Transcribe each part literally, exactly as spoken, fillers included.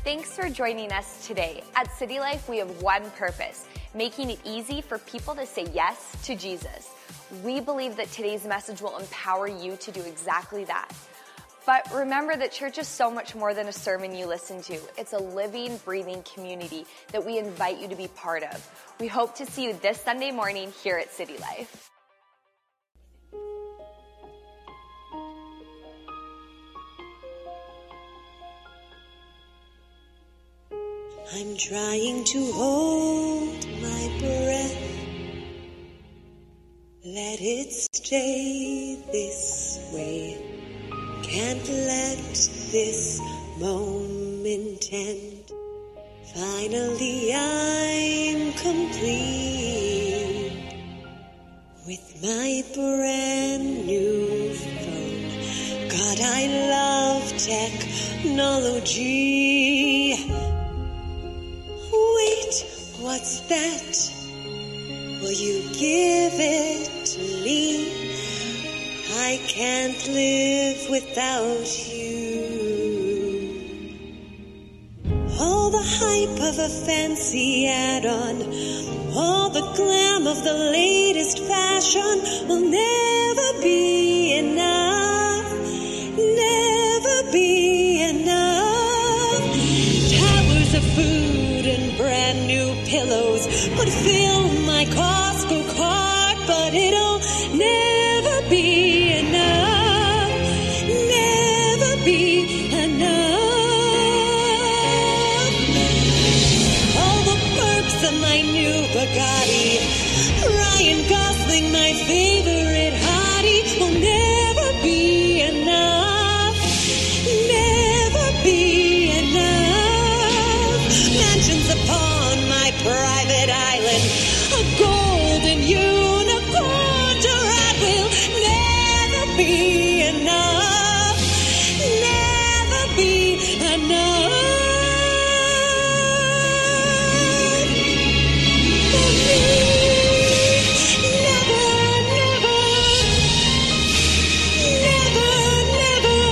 Thanks for joining us today. At City Life, we have one purpose, making it easy for people to say yes to Jesus. We believe that today's message will empower you to do exactly that. But remember that church is so much more than a sermon you listen to. It's a living, breathing community that we invite you to be part of. We hope to see you this Sunday morning here at City Life. I'm trying to hold my breath. Let it stay this way. Can't let this moment end. Finally I'm complete with my brand new phone. God, I love technology. Wait, what's that? Will you give it to me? I can't live without you. All the hype of a fancy add-on, all the glam of the latest fashion will never be enough, never be enough. Towers of food and brand new pillows would fill my Costco cart, but it'll never be enough, never be enough. All the perks of my new Bugatti, Ryan Gosling, my favorite hottie, will never be enough, never be enough. Mansions upon my private island, a golden unicorn to ride will never be enough, never be enough for me. Never, never, never, never,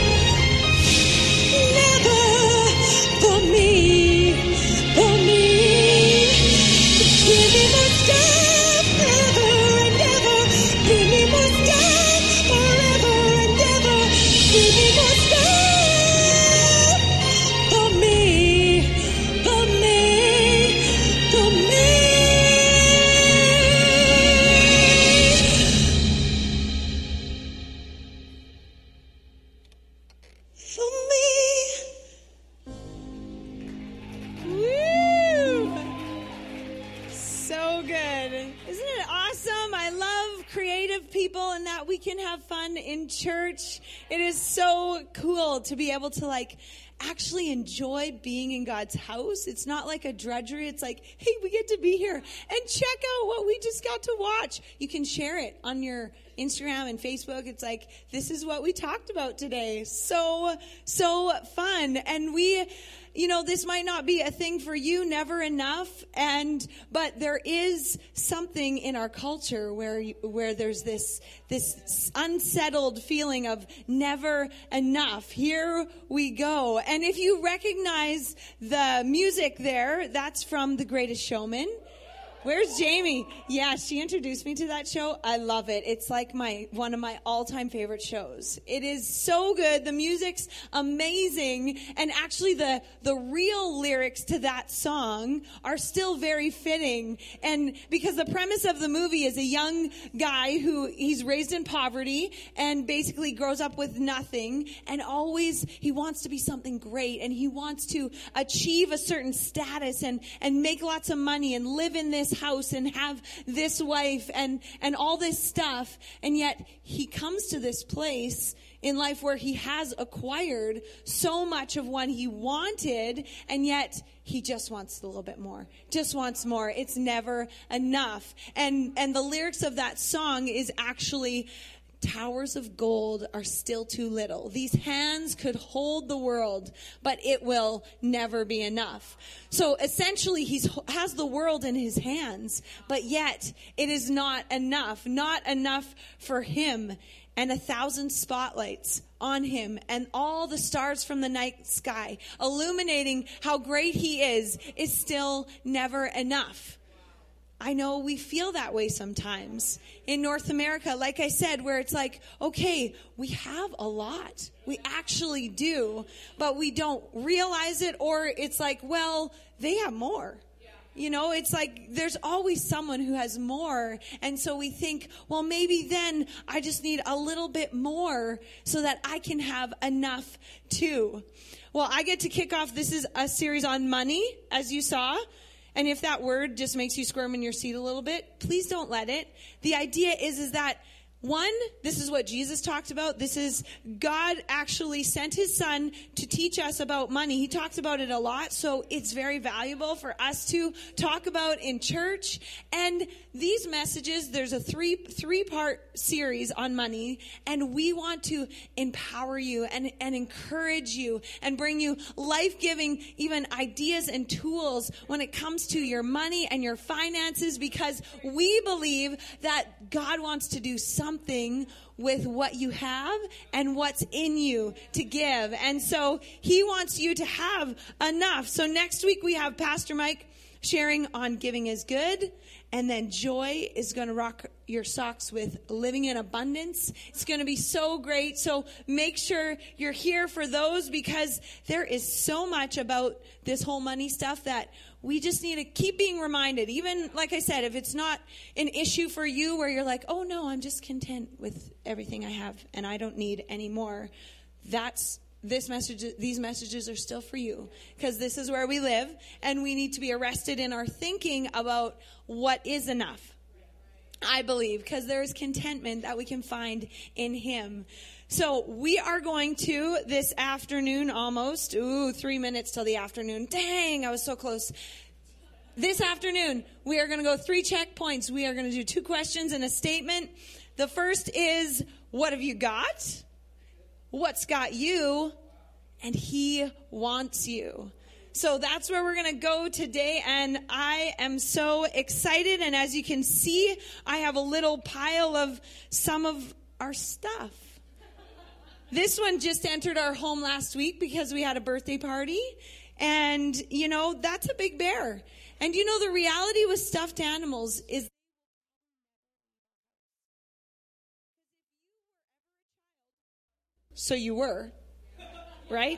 never for me, for me. Give me more stuff forever and ever. Give me more stuff forever and ever. Give me more stuff for me, for me, for me. For me. Woo! So good. Isn't it awesome? I love creative people and that we can have fun in church. It is so cool to be able to like actually enjoy being in God's house. It's not like a drudgery. It's like, hey, we get to be here and check out what we just got to watch. You can share it on your Instagram and Facebook. It's like, this is what we talked about today. So, so fun. And we, you know, this might not be a thing for you, never enough. And, but there is something in our culture where, you, where there's this, this unsettled feeling of never enough. Here we go. And if you recognize the music there, that's from The Greatest Showman. Where's Jamie? Yeah, she introduced me to that show. I love it. It's like my one of my all-time favorite shows. It is so good. The music's amazing. And actually the, the real lyrics to that song are still very fitting. And because the premise of the movie is a young guy who he's raised in poverty and basically grows up with nothing. And always he wants to be something great. And he wants to achieve a certain status and, and make lots of money and live in this house and have this wife and, and all this stuff. And yet he comes to this place in life where he has acquired so much of what he wanted, and yet he just wants a little bit more, just wants more. It's never enough. And, and the lyrics of that song is actually, towers of gold are still too little. These hands could hold the world, but it will never be enough. So essentially he has the world in his hands, but yet it is not enough, not enough for him. and a thousand spotlights on him and all the stars from the night sky illuminating how great he is is still never enough. I know we feel that way sometimes in North America, like I said, where it's like, okay, we have a lot. We actually do, but we don't realize it, or it's like, well, they have more. You know, it's like there's always someone who has more. And so we think, well, maybe then I just need a little bit more so that I can have enough too. Well, I get to kick off. This is a series on money, as you saw. And if that word just makes you squirm in your seat a little bit, please don't let it. The idea is, is that one, this is what Jesus talked about. This is God actually sent his son to teach us about money. He talks about it a lot, so it's very valuable for us to talk about in church. And these messages, there's a three, three-part series on money, and we want to empower you and, and encourage you and bring you life-giving even ideas and tools when it comes to your money and your finances, because we believe that God wants to do something something with what you have and what's in you to give. And so he wants you to have enough. So next week we have Pastor Mike sharing on giving is good. And then Joy is going to rock your socks with living in abundance. It's going to be so great. So make sure you're here for those, because there is so much about this whole money stuff that we just need to keep being reminded. Even, like I said, if it's not an issue for you where you're like, oh no, I'm just content with everything I have and I don't need any more. That's This message, these messages are still for you, because this is where we live, and we need to be arrested in our thinking about what is enough. I believe, because there is contentment that we can find in him. So we are going to this afternoon almost, ooh, three minutes till the afternoon. Dang, I was so close. This afternoon, we are going to go three checkpoints. We are going to do two questions and a statement. The first is, what have you got? What's got you? And he wants you. So that's where we're going to go today, and I am so excited. And as you can see, I have a little pile of some of our stuff. This one just entered our home last week because we had a birthday party, and you know, that's a big bear. And you know, the reality with stuffed animals is so you were, right?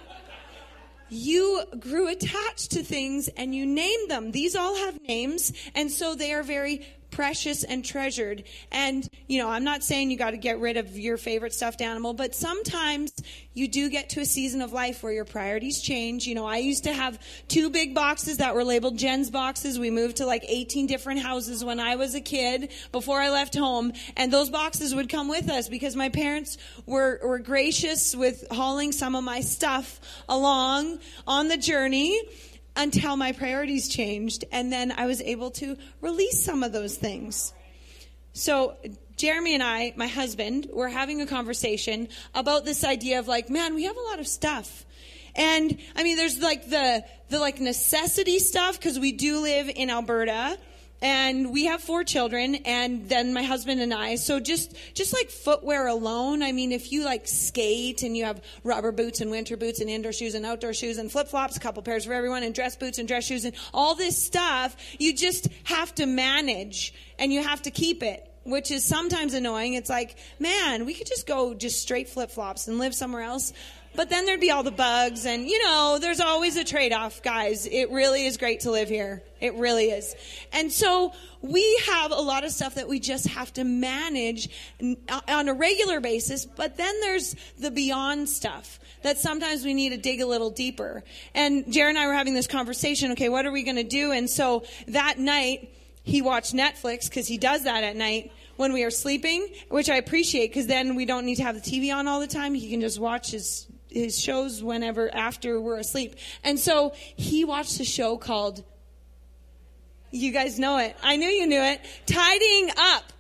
You grew attached to things and you named them. These all have names, and so they are very precious and treasured. And, you know, I'm not saying you got to get rid of your favorite stuffed animal, but sometimes you do get to a season of life where your priorities change. You know, I used to have two big boxes that were labeled Jen's boxes. We moved to like eighteen different houses when I was a kid before I left home. And those boxes would come with us because my parents were, were gracious with hauling some of my stuff along on the journey, until my priorities changed, and then I was able to release some of those things. So Jeremy and I, my husband, were having a conversation about this idea of like, man, we have a lot of stuff. And I mean, there's like the, the like necessity stuff, because we do live in Alberta. And we have four children, and then my husband and I. So just, just like footwear alone, I mean, if you like skate and you have rubber boots and winter boots and indoor shoes and outdoor shoes and flip-flops, a couple pairs for everyone, and dress boots and dress shoes and all this stuff, you just have to manage and you have to keep it, which is sometimes annoying. It's like, man, we could just go just straight flip-flops and live somewhere else. But then there'd be all the bugs, and, you know, there's always a trade-off, guys. It really is great to live here. It really is. And so we have a lot of stuff that we just have to manage on a regular basis, but then there's the beyond stuff that sometimes we need to dig a little deeper. And Jared and I were having this conversation, okay, what are we going to do? And so that night, he watched Netflix, because he does that at night when we are sleeping, which I appreciate, because then we don't need to have the T V on all the time. He can just watch his his shows whenever after we're asleep. And so he watched a show called, you guys know it. I knew you knew it. Tidying Up.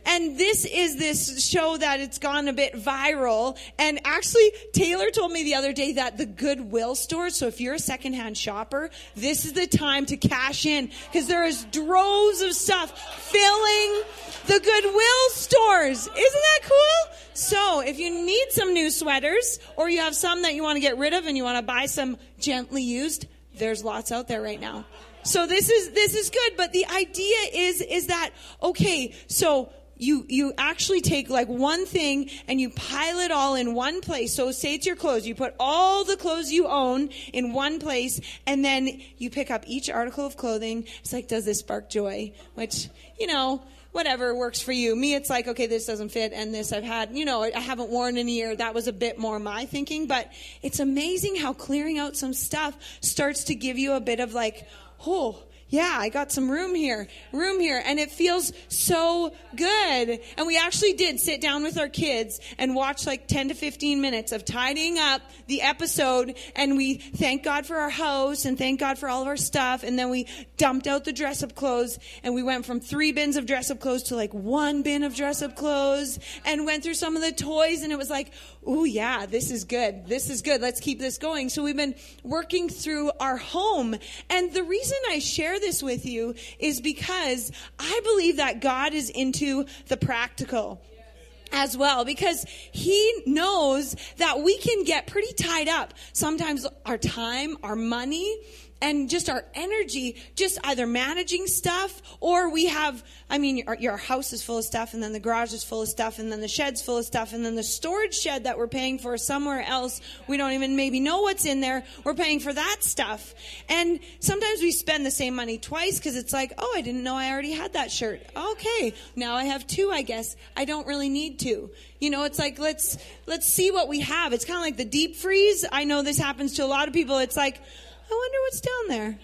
And this is this show that it's gone a bit viral. And actually, Taylor told me the other day that the Goodwill store, so if you're a secondhand shopper, this is the time to cash in, because there is droves of stuff filling the Goodwill stores. Isn't that cool? So if you need some new sweaters, or you have some that you want to get rid of and you want to buy some gently used, there's lots out there right now. So this is this is good, but the idea is is that, okay, so you you actually take like one thing and you pile it all in one place. So say it's your clothes. You put all the clothes you own in one place, and then you pick up each article of clothing. It's like, does this spark joy? Which, you know, whatever works for you. Me, it's like, okay, this doesn't fit, and this I've had, you know, I haven't worn in a year. That was a bit more my thinking, but it's amazing how clearing out some stuff starts to give you a bit of like, oh, yeah, I got some room here, room here. And it feels so good. And we actually did sit down with our kids and watch like ten to fifteen minutes of tidying up the episode. And we thank God for our house and thank God for all of our stuff. And then we dumped out the dress-up clothes. And we went from three bins of dress-up clothes to like one bin of dress-up clothes. And went through some of the toys. And it was like, oh yeah, this is good. This is good. Let's keep this going. So we've been working through our home. And the reason I share this with you is because I believe that God is into the practical as well, because he knows that we can get pretty tied up. Sometimes our time, our money, and just our energy, just either managing stuff, or we have, I mean, your, your house is full of stuff, and then the garage is full of stuff, and then the shed's full of stuff, and then the storage shed that we're paying for somewhere else, we don't even maybe know what's in there, we're paying for that stuff. And sometimes we spend the same money twice, because it's like, oh, I didn't know I already had that shirt. Okay, now I have two, I guess. I don't really need two. You know, it's like, let's let's see what we have. It's kind of like the deep freeze. I know this happens to a lot of people. It's like, I wonder what's down there.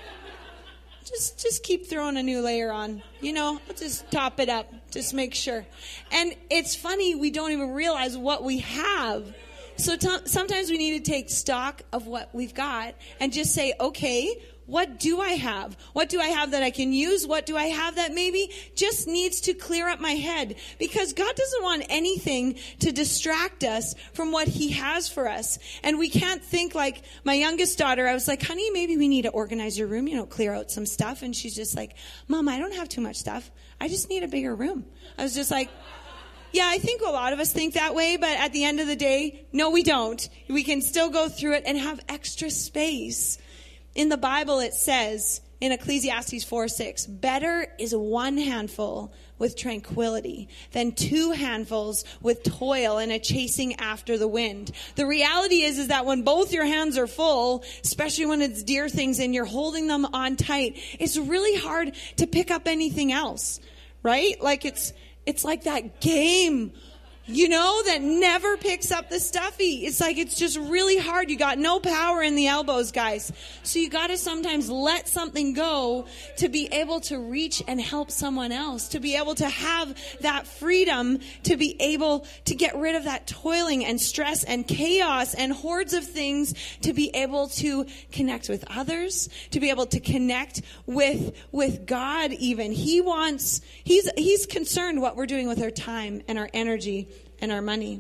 Just just keep throwing a new layer on. You know, let's just top it up. Just make sure. And it's funny, we don't even realize what we have. So t- sometimes we need to take stock of what we've got and just say, okay, what do I have? What do I have that I can use? What do I have that maybe just needs to clear up my head? Because God doesn't want anything to distract us from what he has for us. And we can't think like my youngest daughter. I was like, honey, maybe we need to organize your room, you know, clear out some stuff. And she's just like, Mom, I don't have too much stuff. I just need a bigger room. I was just like, yeah, I think a lot of us think that way, but at the end of the day, no, we don't. We can still go through it and have extra space. In the Bible, it says in Ecclesiastes four six, better is one handful with tranquility than two handfuls with toil and a chasing after the wind. The reality is, is that when both your hands are full, especially when it's dear things and you're holding them on tight, it's really hard to pick up anything else, right? Like it's, it's like that game, you know, that never picks up the stuffy. It's like it's just really hard. You got no power in the elbows, guys. So you got to sometimes let something go to be able to reach and help someone else, to be able to have that freedom, to be able to get rid of that toiling and stress and chaos and hordes of things, to be able to connect with others, to be able to connect with with God even. He wants, he's he's concerned what we're doing with our time and our energy and our money.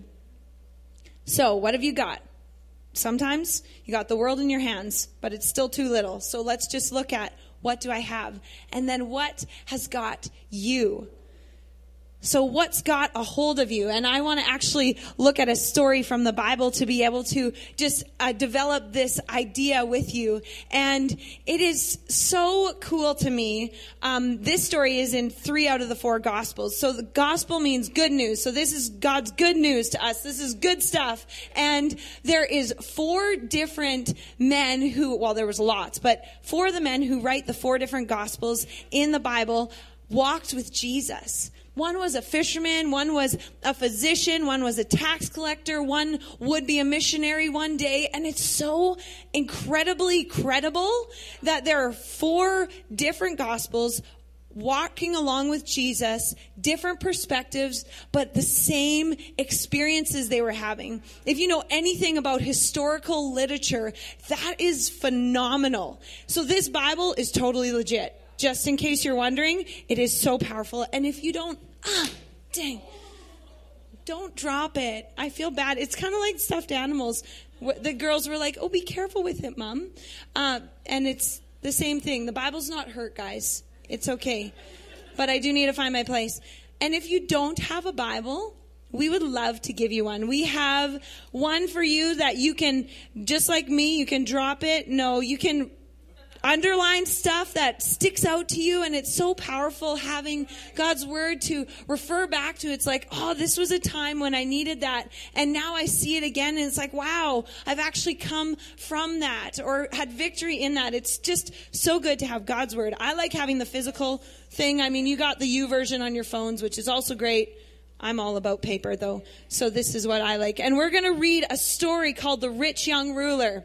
So what have you got? Sometimes you got the world in your hands, but it's still too little. So let's just look at, what do I have? And then what has got you? So what's got a hold of you? And I want to actually look at a story from the Bible to be able to just uh, develop this idea with you. And it is so cool to me. Um, this story is in three out of the four Gospels. So the gospel means good news. So this is God's good news to us. This is good stuff. And there is four different men who, well, there was lots, but four of the men who write the four different Gospels in the Bible walked with Jesus. One was a fisherman, one was a physician, one was a tax collector, one would be a missionary one day. And it's so incredibly credible that there are four different gospels walking along with Jesus, different perspectives, but the same experiences they were having. If you know anything about historical literature, that is phenomenal. So this Bible is totally legit. Just in case you're wondering, it is so powerful. And if you don't, ah, dang. Don't drop it. I feel bad. It's kind of like stuffed animals. The girls were like, oh, be careful with it, Mom. Uh, and it's the same thing. The Bible's not hurt, guys. It's okay. But I do need to find my place. And if you don't have a Bible, we would love to give you one. We have one for you that you can, just like me, you can drop it. No, you can underline stuff that sticks out to you, and it's so powerful having God's word to refer back to. It's like, oh, this was a time when I needed that, and now I see it again, and it's like, wow, I've actually come from that or had victory in that. It's just so good to have God's word. I like having the physical thing. I mean, you got the U version on your phones, which is also great. I'm all about paper, though, so this is what I like. And we're going to read a story called The Rich Young Ruler.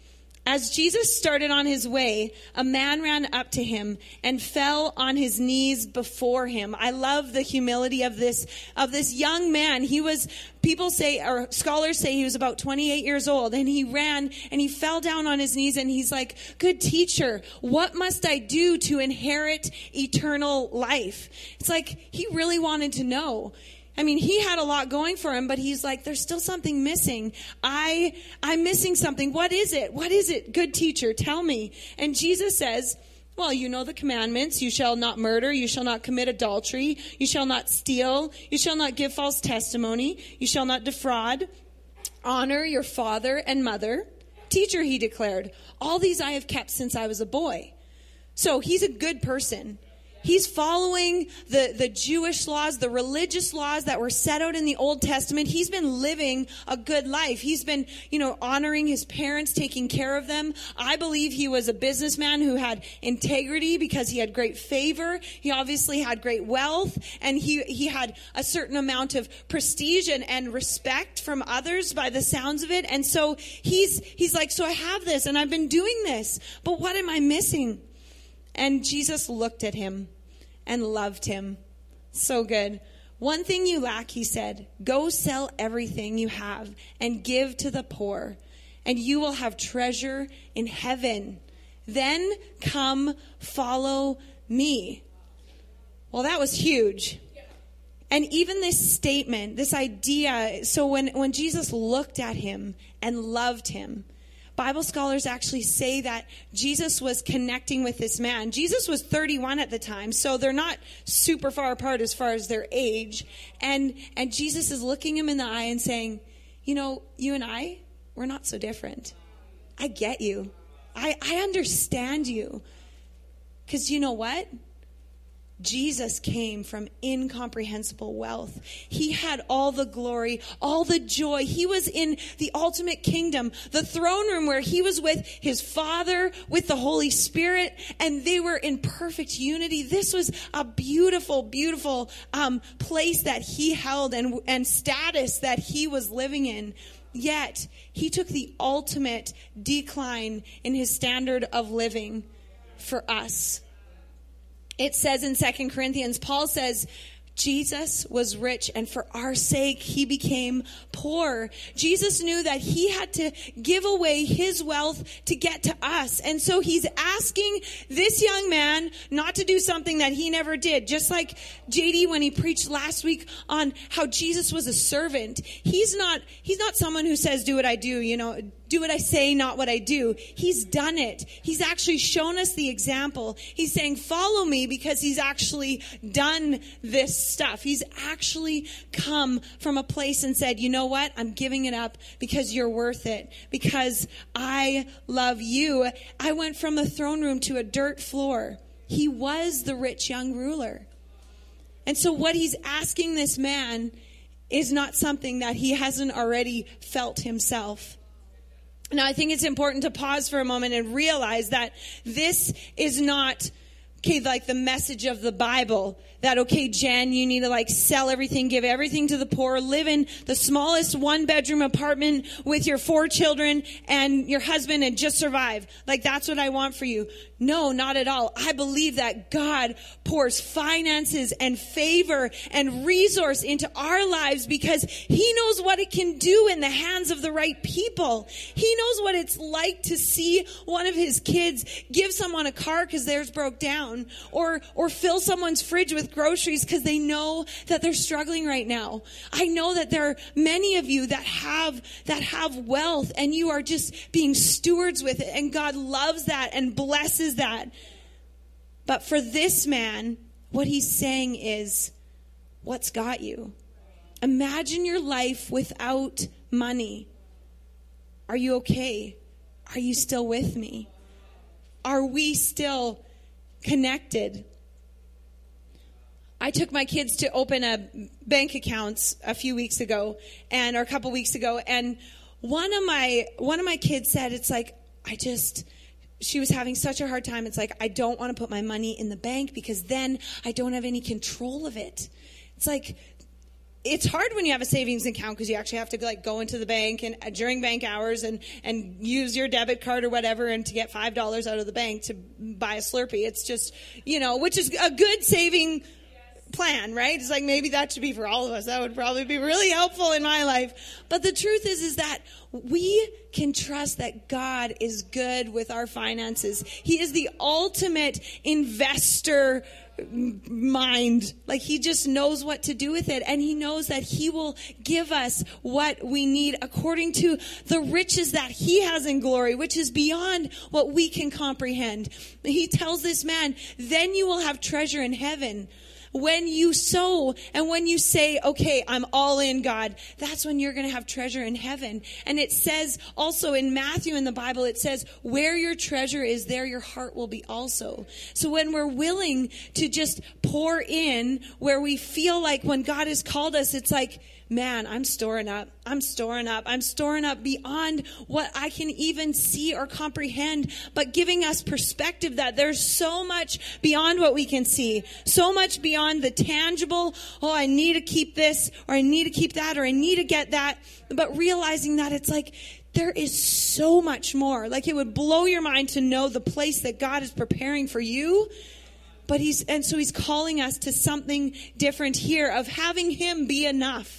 As Jesus started on his way, a man ran up to him and fell on his knees before him. I love the humility of this, of this young man. He was, people say, or scholars say he was about twenty-eight years old, and he ran and he fell down on his knees and he's like, good teacher, what must I do to inherit eternal life? It's like he really wanted to know. I mean, he had a lot going for him, but he's like, there's still something missing. I, I'm missing something. What is it? What is it? Good teacher, tell me. And Jesus says, well, you know the commandments. You shall not murder. You shall not commit adultery. You shall not steal. You shall not give false testimony. You shall not defraud. Honor your father and mother. Teacher, he declared, all these I have kept since I was a boy. So he's a good person. He's following the, the Jewish laws, the religious laws that were set out in the Old Testament. He's been living a good life. He's been, you know, honoring his parents, taking care of them. I believe he was a businessman who had integrity because he had great favor. He obviously had great wealth, and he, he had a certain amount of prestige and, and respect from others by the sounds of it. And so he's, he's like, so I have this and I've been doing this, but what am I missing? And Jesus looked at him and loved him. So good. One thing you lack, he said, go sell everything you have and give to the poor, and you will have treasure in heaven. Then come follow me. Well, that was huge. And even this statement, this idea, so when, when Jesus looked at him and loved him, Bible scholars actually say that Jesus was connecting with this man. Jesus was thirty-one at the time, so they're not super far apart as far as their age. And and Jesus is looking him in the eye and saying, you know, you and I, we're not so different. I get you. I, I understand you. Because you know what? Jesus came from incomprehensible wealth. He had all the glory, all the joy. He was in the ultimate kingdom, the throne room where he was with his Father, with the Holy Spirit, and they were in perfect unity. This was a beautiful, beautiful um, place that he held and, and status that he was living in. Yet, he took the ultimate decline in his standard of living for us. It says in Second Corinthians, Paul says, Jesus was rich, and for our sake, he became poor. Jesus knew that he had to give away his wealth to get to us. And so he's asking this young man not to do something that he never did. Just like J D when he preached last week on how Jesus was a servant. He's not, he's not someone who says, do what I do, you know, do what I say, not what I do. He's done it. He's actually shown us the example. He's saying, follow me, because he's actually done this stuff. He's actually come from a place and said, you know what? I'm giving it up because you're worth it. Because I love you. I went from a throne room to a dirt floor. He was the rich young ruler. And so what he's asking this man is not something that he hasn't already felt himself. Now, I think it's important to pause for a moment and realize that this is not, okay, like the message of the Bible. That, okay, Jen, you need to like sell everything, give everything to the poor, live in the smallest one bedroom apartment with your four children and your husband and just survive. Like, that's what I want for you. No, not at all. I believe that God pours finances and favor and resource into our lives because he knows what it can do in the hands of the right people. He knows what it's like to see one of his kids give someone a car because theirs broke down. down, or or fill someone's fridge with groceries because they know that they're struggling right now. I know that there are many of you that have that have wealth, and you are just being stewards with it, and God loves that and blesses that. But for this man, what he's saying is, what's got you? Imagine your life without money. Are you okay? Are you still with me? Are we still connected? I took my kids to open a bank accounts a few weeks ago, and or a couple weeks ago, and one of my one of my kids said, it's like, I just, she was having such a hard time. It's like, I don't want to put my money in the bank because then I don't have any control of it. It's like, it's hard when you have a savings account because you actually have to like go into the bank and uh, during bank hours and, and use your debit card or whatever and to get five dollars out of the bank to buy a Slurpee. It's just, you know, which is a good saving plan, right? It's like maybe that should be for all of us. That would probably be really helpful in my life. But the truth is, is that we can trust that God is good with our finances. He is the ultimate investor mind. Like he just knows what to do with it, and he knows that he will give us what we need according to the riches that he has in glory, which is beyond what we can comprehend. He tells this man, then you will have treasure in heaven. When you sow and when you say, okay, I'm all in, God, that's when you're going to have treasure in heaven. And it says also in Matthew in the Bible, it says, where your treasure is, there your heart will be also. So when we're willing to just pour in where we feel like when God has called us, it's like, man, I'm storing up. I'm storing up. I'm storing up beyond what I can even see or comprehend, but giving us perspective that there's so much beyond what we can see, so much beyond the tangible. Oh, I need to keep this, or I need to keep that, or I need to get that. But realizing that it's like, there is so much more. Like it would blow your mind to know the place that God is preparing for you. But he's, and so he's calling us to something different here of having him be enough.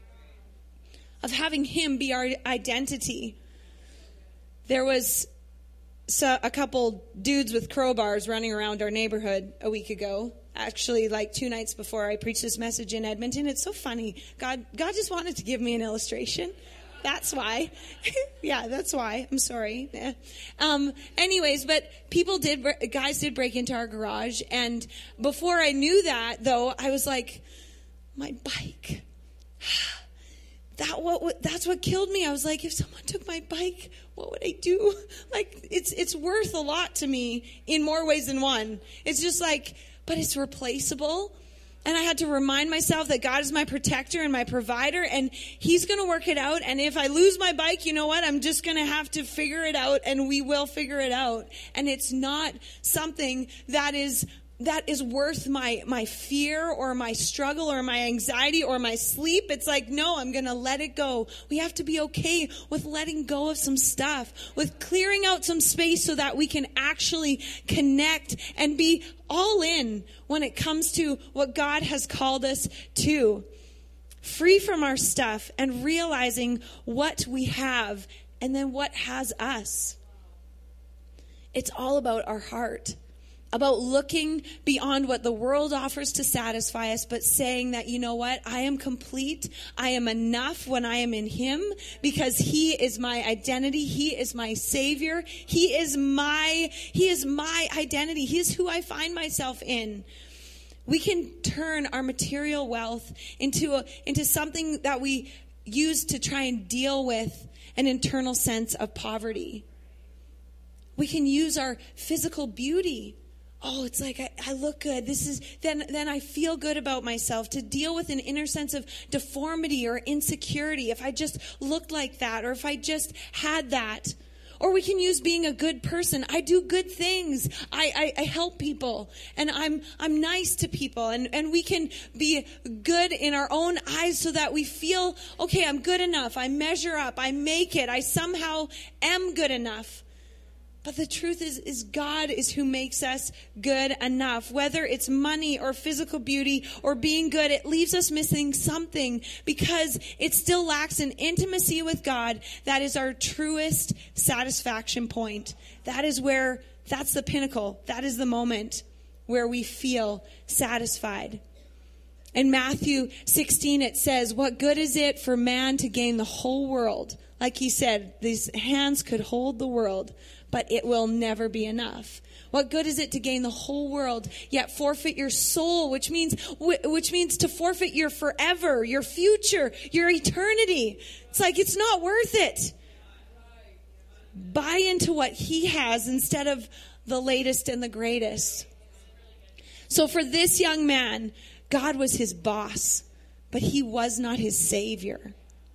Of having him be our identity. There was a couple dudes with crowbars running around our neighborhood a week ago. Actually, like two nights before I preached this message in Edmonton. It's so funny. God, God just wanted to give me an illustration. That's why. Yeah, that's why. I'm sorry. Um, anyways, but people did, guys did break into our garage. And before I knew that, though, I was like, my bike. That what that's what killed me. I was like, if someone took my bike, what would I do? Like, it's it's worth a lot to me in more ways than one. It's just like, but it's replaceable. And I had to remind myself that God is my protector and my provider, and he's going to work it out. And if I lose my bike, you know what? I'm just going to have to figure it out, and we will figure it out. And it's not something that is that is worth my, my fear or my struggle or my anxiety or my sleep. It's like, no, I'm going to let it go. We have to be okay with letting go of some stuff, with clearing out some space so that we can actually connect and be all in when it comes to what God has called us to. Free from our stuff and realizing what we have and then what has us. It's all about our heart. About looking beyond what the world offers to satisfy us, but saying that, you know what, I am complete. I am enough when I am in him because he is my identity. He is my savior. He is my, he is my identity. He is who I find myself in. We can turn our material wealth into a, into something that we use to try and deal with an internal sense of poverty. We can use our physical beauty. Oh, it's like I, I look good. This is then then I feel good about myself, to deal with an inner sense of deformity or insecurity. If I just looked like that, or if I just had that. Or we can use being a good person. I do good things. I, I, I help people, and I'm I'm nice to people, and, and we can be good in our own eyes so that we feel, okay, I'm good enough. I measure up. I make it. I somehow am good enough. But the truth is, is God is who makes us good enough. Whether it's money or physical beauty or being good, it leaves us missing something because it still lacks an intimacy with God that is our truest satisfaction point. That is where, that's the pinnacle. That is the moment. where we feel satisfied. In Matthew sixteen, it says, what good is it for man to gain the whole world? Like he said, these hands could hold the world, but it will never be enough. What good is it to gain the whole world, yet forfeit your soul, which means which means to forfeit your forever, your future, your eternity. It's like, it's not worth it. Buy into what he has instead of the latest and the greatest. So for this young man, God was his boss, but he was not his savior.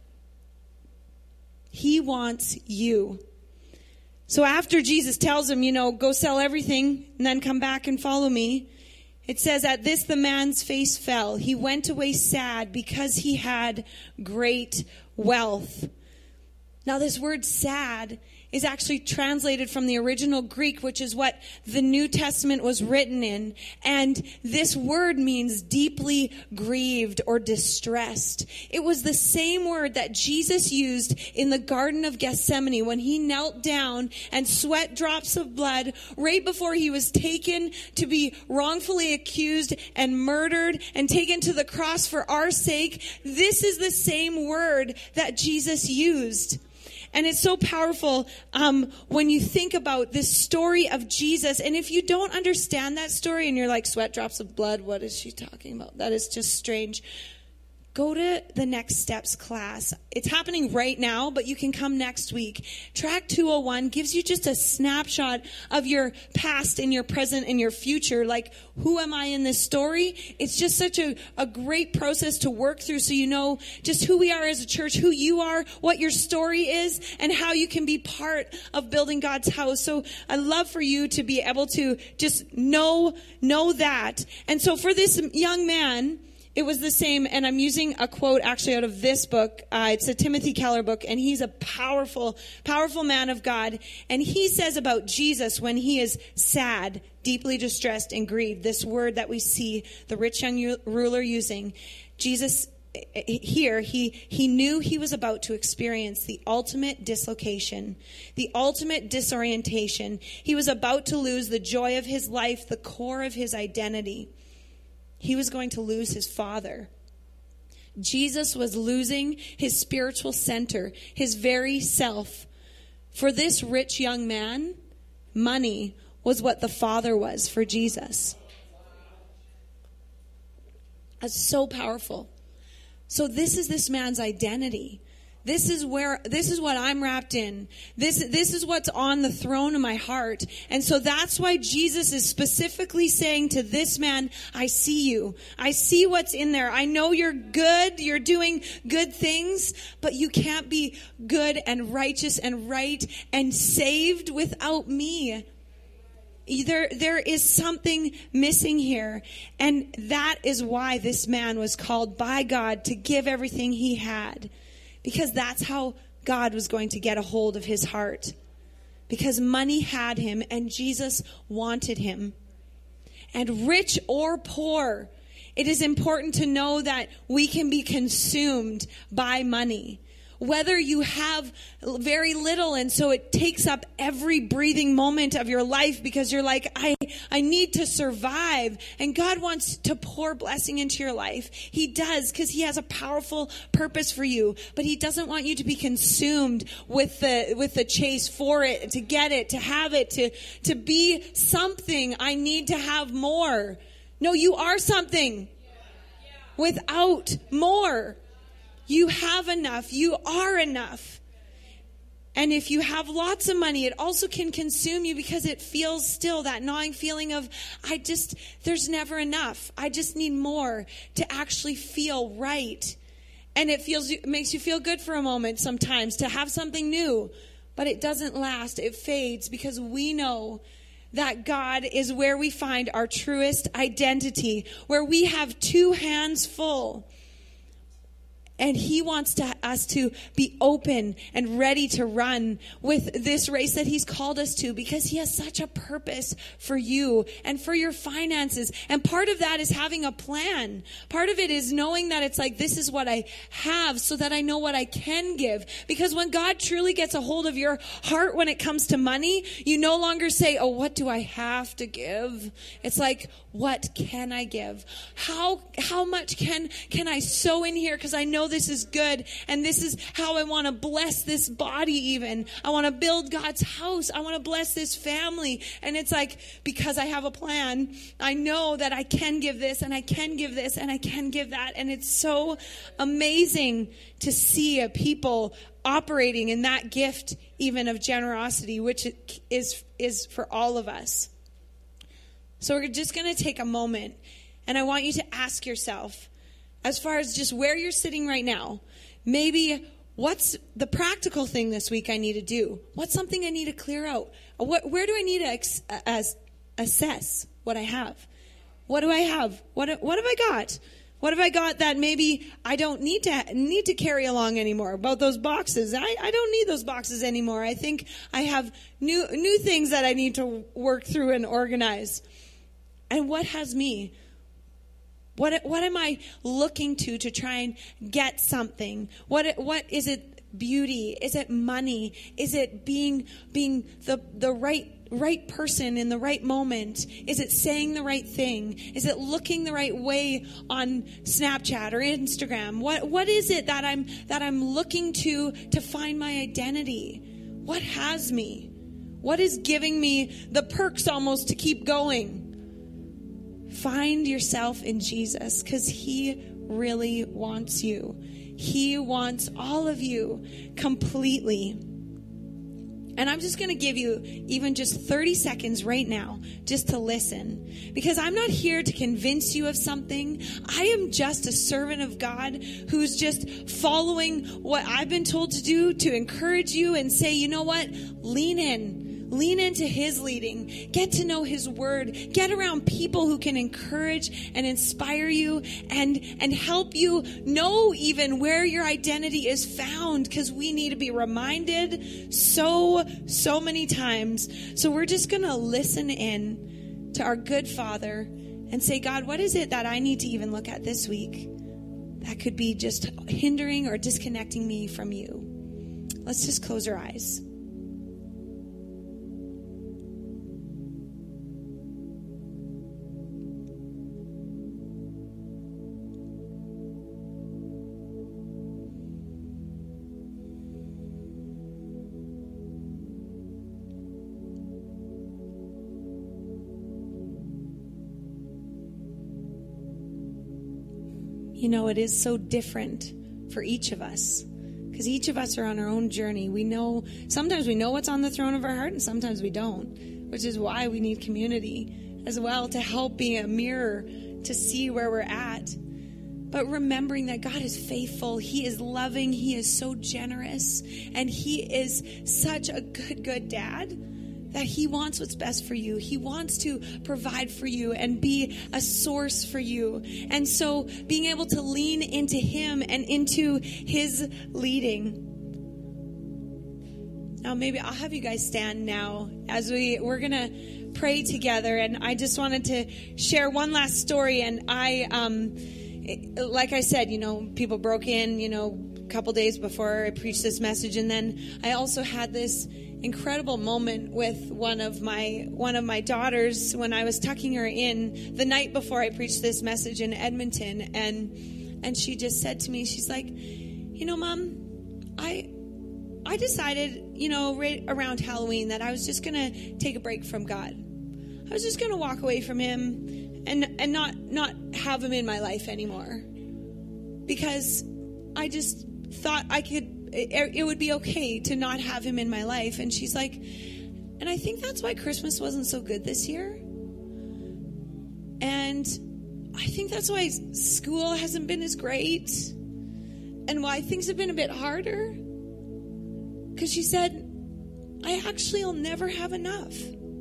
He wants you. So after Jesus tells him, you know, go sell everything and then come back and follow me, it says, at this the man's face fell. He went away sad because he had great wealth. Now this word sad is actually translated from the original Greek, which is what the New Testament was written in. And this word means deeply grieved or distressed. It was the same word that Jesus used in the Garden of Gethsemane when he knelt down and sweat drops of blood right before he was taken to be wrongfully accused and murdered and taken to the cross for our sake. This is the same word that Jesus used. And it's so powerful um, when you think about this story of Jesus. And if you don't understand that story and you're like, sweat drops of blood, what is she talking about? That is just strange. Go to the Next Steps class. It's happening right now, but you can come next week. Track two oh one gives you just a snapshot of your past and your present and your future. Like, who am I in this story? It's just such a, a great process to work through so you know just who we are as a church, who you are, what your story is, and how you can be part of building God's house. So I'd love for you to be able to just know, know that. And so for this young man, it was the same, and I'm using a quote actually out of this book. Uh, it's a Timothy Keller book, and he's a powerful, powerful man of God. And he says about Jesus when he is sad, deeply distressed, and grieved, this word that we see the rich young ruler using, Jesus here, he, he knew he was about to experience the ultimate dislocation, the ultimate disorientation. He was about to lose the joy of his life, the core of his identity. He was going to lose his father. Jesus was losing his spiritual center, his very self. For this rich young man, money was what the father was for Jesus. That's so powerful. So this is this man's identity. This is where, this is what I'm wrapped in. This, this is what's on the throne of my heart. And so that's why Jesus is specifically saying to this man, I see you. I see what's in there. I know you're good. You're doing good things, but you can't be good and righteous and right and saved without me. There, there is something missing here. And that is why this man was called by God to give everything he had. Because that's how God was going to get a hold of his heart. Because money had him and Jesus wanted him. And rich or poor, it is important to know that we can be consumed by money. Whether you have very little and so it takes up every breathing moment of your life because you're like, I, I need to survive. And God wants to pour blessing into your life. He does because he has a powerful purpose for you. But he doesn't want you to be consumed with the, with the chase for it, to get it, to have it, to, to be something. I need to have more. No, you are something without more. You have enough. You are enough. And if you have lots of money, it also can consume you because it feels still that gnawing feeling of, I just, there's never enough. I just need more to actually feel right. And it feels, it makes you feel good for a moment sometimes to have something new, but it doesn't last. It fades because we know that God is where we find our truest identity, where we have two hands full. And he wants to, us to be open and ready to run with this race that he's called us to because he has such a purpose for you and for your finances. And part of that is having a plan. Part of it is knowing that it's like, this is what I have so that I know what I can give. Because when God truly gets a hold of your heart when it comes to money, you no longer say, oh, what do I have to give? It's like, what can I give? How how much can can I sow in here? Because I know this is good, and this is how I want to bless this body even. I want to build God's house. I want to bless this family. And it's like, because I have a plan, I know that I can give this, and I can give this, and I can give that. And it's so amazing to see a people operating in that gift even of generosity, which is is for all of us. So we're just going to take a moment, and I want you to ask yourself, as far as just where you're sitting right now, maybe what's the practical thing this week I need to do? What's something I need to clear out? What, where do I need to ex- as, assess what I have? What do I have? What, what have I got? What have I got that maybe I don't need to need to carry along anymore? About those boxes, I, I don't need those boxes anymore. I think I have new new things that I need to work through and organize. And what has me? What what am I looking to to try and get something? What what is it? Beauty? Is it money? Is it being being the the right right person in the right moment? Is it saying the right thing? Is it looking the right way on Snapchat or Instagram? What what is it that I'm that I'm looking to to find my identity? What has me? What is giving me the perks almost to keep going? Find yourself in Jesus, because he really wants you. He wants all of you completely. And I'm just going to give you even just thirty seconds right now just to listen, because I'm not here to convince you of something. I am just a servant of God who's just following what I've been told to do, to encourage you and say, you know what? Lean in. Lean into his leading. Get to know his word. Get around people who can encourage and inspire you and, and help you know even where your identity is found, because we need to be reminded so, so many times. So we're just going to listen in to our good Father and say, God, what is it that I need to even look at this week that could be just hindering or disconnecting me from you? Let's just close our eyes. You know, it is so different for each of us, because each of us are on our own journey. We know, sometimes we know what's on the throne of our heart, and sometimes we don't, which is why we need community as well to help be a mirror to see where we're at. But remembering that God is faithful, he is loving, he is so generous, and he is such a good, good dad, that he wants what's best for you. He wants to provide for you and be a source for you. And so being able to lean into him and into his leading. Now maybe I'll have you guys stand now as we, we're going to pray together. And I just wanted to share one last story. And I, um, like I said, you know, people broke in, you know, a couple days before I preached this message. And then I also had this incredible moment with one of my one of my daughters when I was tucking her in the night before I preached this message in Edmonton, and and she just said to me, she's like, you know, Mom, I I decided, you know, right around Halloween that I was just gonna take a break from God. I was just gonna walk away from him and and not not have him in my life anymore, because I just thought I could. It would be okay to not have him in my life. And she's like, and I think that's why Christmas wasn't so good this year. And I think that's why school hasn't been as great. And why things have been a bit harder. Because she said, I actually will never have enough.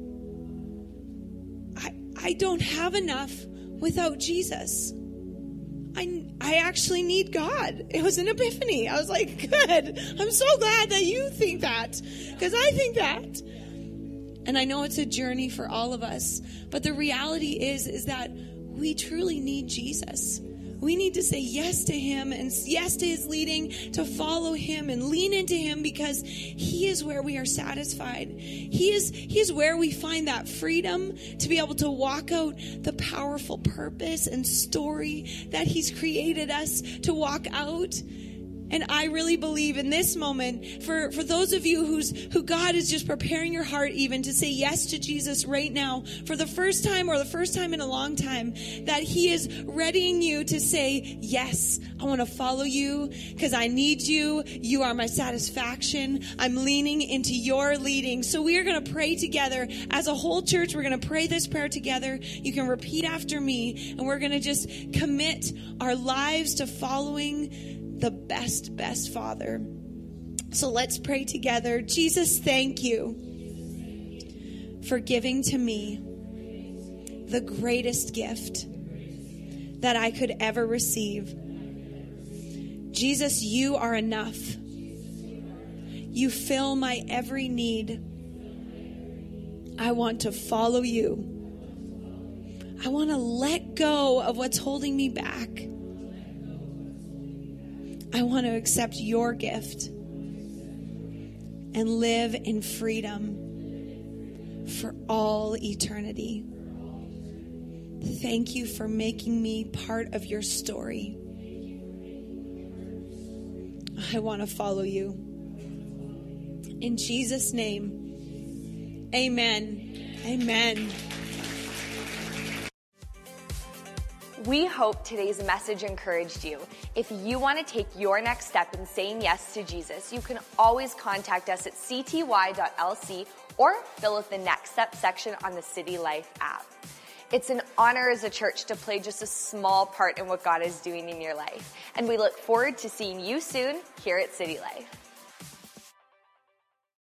I, I don't have enough without Jesus. I, I actually need God. It was an epiphany. I was like, good. I'm so glad that you think that, because I think that. And I know it's a journey for all of us. But the reality is, is that we truly need Jesus. We need to say yes to him and yes to his leading, to follow him and lean into him, because he is where we are satisfied. He is, he is where we find that freedom to be able to walk out the powerful purpose and story that he's created us to walk out. And I really believe in this moment, for, for those of you who's, who God is just preparing your heart even to say yes to Jesus right now, for the first time or the first time in a long time, that he is readying you to say, yes, I want to follow you because I need you. You are my satisfaction. I'm leaning into your leading. So we are going to pray together as a whole church. We're going to pray this prayer together. You can repeat after me, and we're going to just commit our lives to following the best, best Father. So let's pray together. Jesus, thank you for giving to me the greatest gift that I could ever receive. Jesus, you are enough. You fill my every need. I want to follow you. I want to let go of what's holding me back. I want to accept your gift and live in freedom for all eternity. Thank you for making me part of your story. I want to follow you. In Jesus' name, amen. Amen. We hope today's message encouraged you. If you want to take your next step in saying yes to Jesus, you can always contact us at c t y dot l c or fill out the next step section on the City Life app. It's an honor as a church to play just a small part in what God is doing in your life. And we look forward to seeing you soon here at City Life.